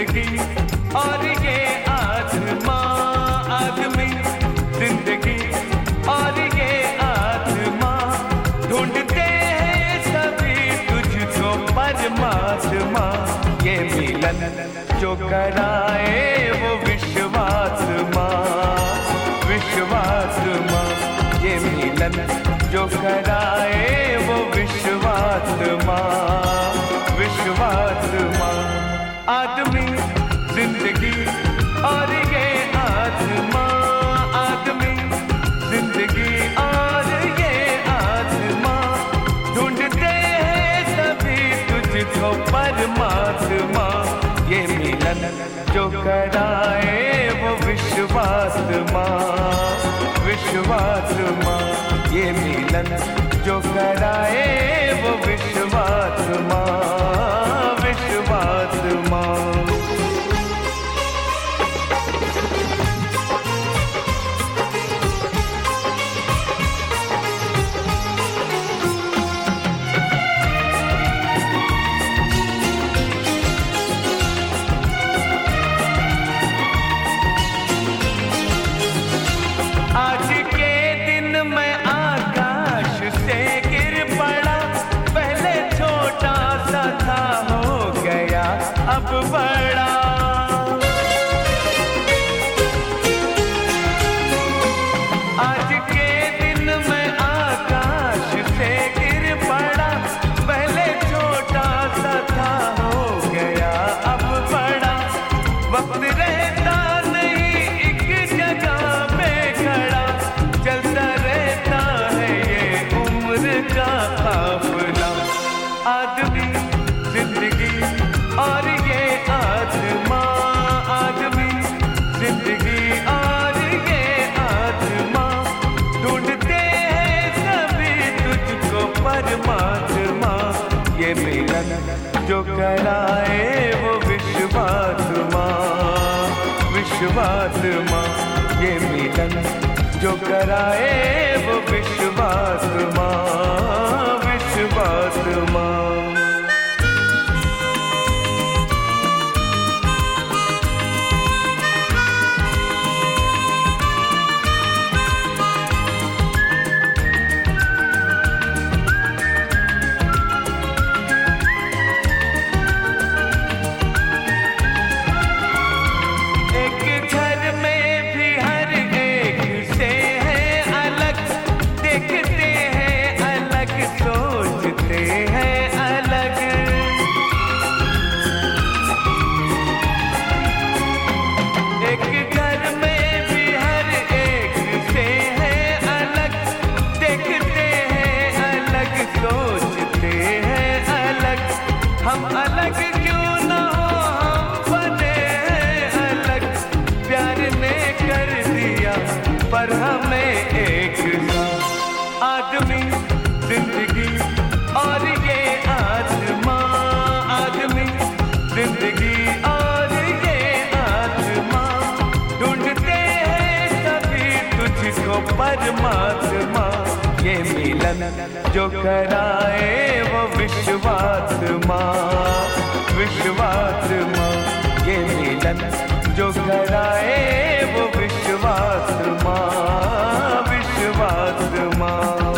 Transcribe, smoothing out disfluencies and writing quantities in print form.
जिंदगी और ये आत्मा आदमी, जिंदगी और ये आत्मा ढूंढते हैं सभी तुझको परमात्मा। ये मिलन जो कराए वो विश्वात्मा, विश्वात्मा। ये मिलन जो कराए वो विश्वात्मा, विश्वात्मा। आदमी, जिंदगी और ये आत्मा, आदमी, जिंदगी और ये आत्मा ढूंढते हैं सभी तुझको परमात्मा। ये मिलन जो कराए वो विश्वात्मा, विश्वात्मा। ये मिलन जो कराए वो विश्वात्मा, विश्वात्मा। आज के दिन मैं आकाश से गिर पड़ा, पहले छोटा सा था हो गया अब बड़ा। आज के दिन मैं आकाश से गिर पड़ा, पहले छोटा सा था हो गया अब बड़ा। वक्त रहता नहीं एक जगह पे खड़ा, चलता रहता है ये उम्र का काफिला। आदमी, जिंदगी और ये आत्मा, आदमी, जिंदगी और ये आत्मा ढूंढते हैं सभी तुझको परमात्मा। ये मिलन जो कराए वो विश्वात्मा, विश्वात्मा। ये मिलन जो कराए वो विश्वात्मा, विश्वात्मा। एक घर में भी हर एक से है अलग, देखते हैं अलग, सोचते हैं अलग। एक घर में भी हर एक से है अलग, देखते हैं अलग, सोचते हैं अलग। हम अलग क्यों ना हो, हम बने हैं अलग, प्यार ने कर दिया पर हमें एक सा। आदमी, जिंदगी और ये आत्मा, आदमी, जिंदगी और ये आत्मा ढूंढते हैं सभी तुझको परमात्मा। ये मिलन जो कराए वो विश्वात्मा, विश्वात्मा। ये मिलन जो कराए वो विश्वात्मा, विश्वात्मा।